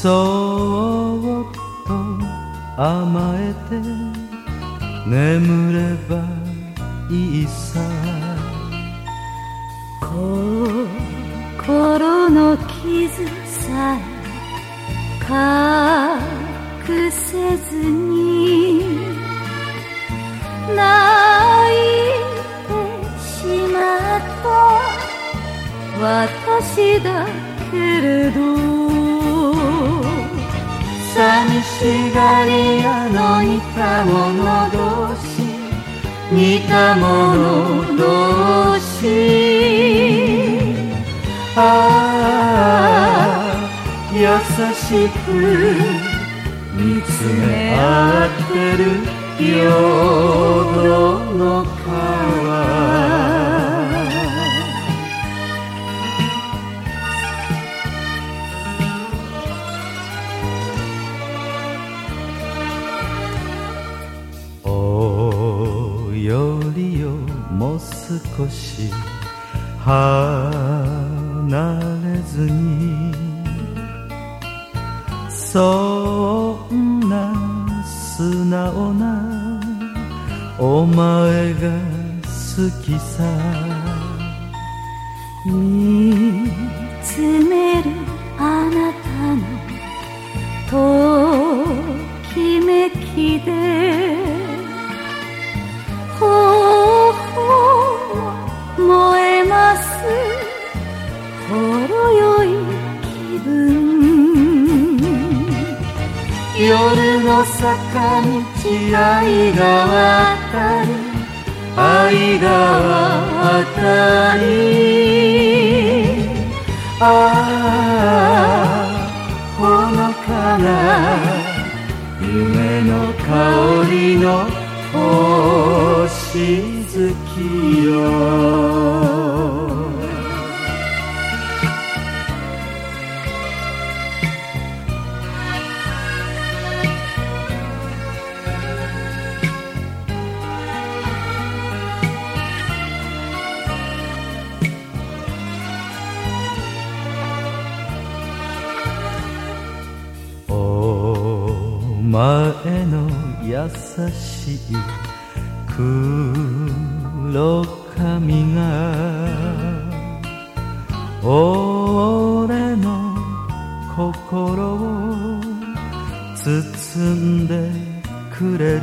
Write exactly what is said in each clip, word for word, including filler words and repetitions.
そっと甘えて眠ればいいさ。 心の傷さえ隠せずに泣いてしまった私だけれど、寂しがり屋の似た者同士、似た者同士、ああ優しく見つめ合ってる夜の川。よりよもう少し離れずに、そんな素直なお前が好きさ。見つめるあなたのときめきで頬燃えますほろ酔い気分。夜の坂道愛が渡る愛が渡り、ああほのかな夢の香りの星月よ。お前の優しい黒髪が俺の心を包んでくれる。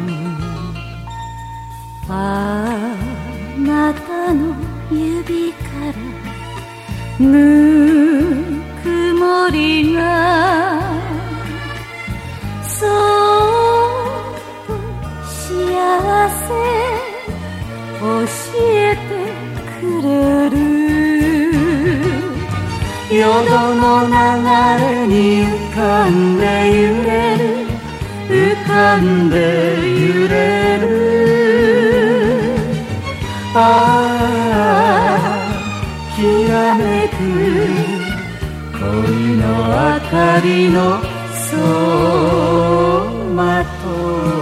あなたの指からぬくもりがそ幸せ教えてくれる。淀の流れに浮かんで揺れる、浮かんで揺れる。ああきらめく恋の明かりの走馬灯。